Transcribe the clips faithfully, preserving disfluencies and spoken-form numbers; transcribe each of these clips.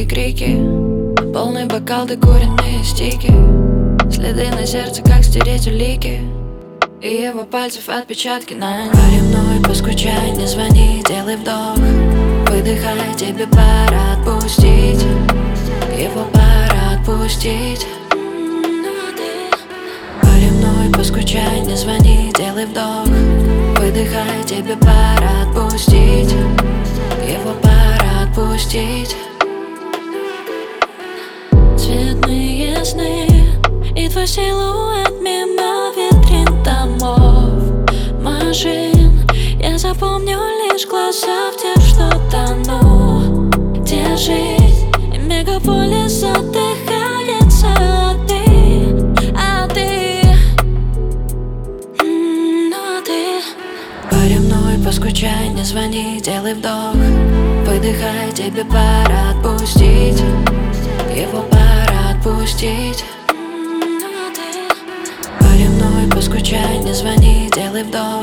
тихие крики, полный бокал, докуренные стики, следы на сердце, как стереть улики, и его пальцев отпечатки на нем. Поревнуй, поскучай, не звони, делай вдох, выдыхай, тебе пора отпустить, его пора отпустить. Поревнуй, поскучай, не звони, делай вдох, выдыхай, тебе пора отпустить, его пора отпустить. Цветные сны и твой силуэт мимо витрин домов, машин. Я запомню лишь глаза в тех, что тону, где жизнь и мегаполис задыхается, а ты, а ты, м, ну а ты. Поревнуй, поскучай, не звони, делай вдох, выдыхай, тебе пора отпустить, его пора отпустить. Поревнуй, поскучай, не звони, делай вдох,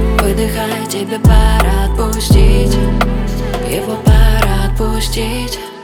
выдыхай, тебе пора отпустить, его пора отпустить.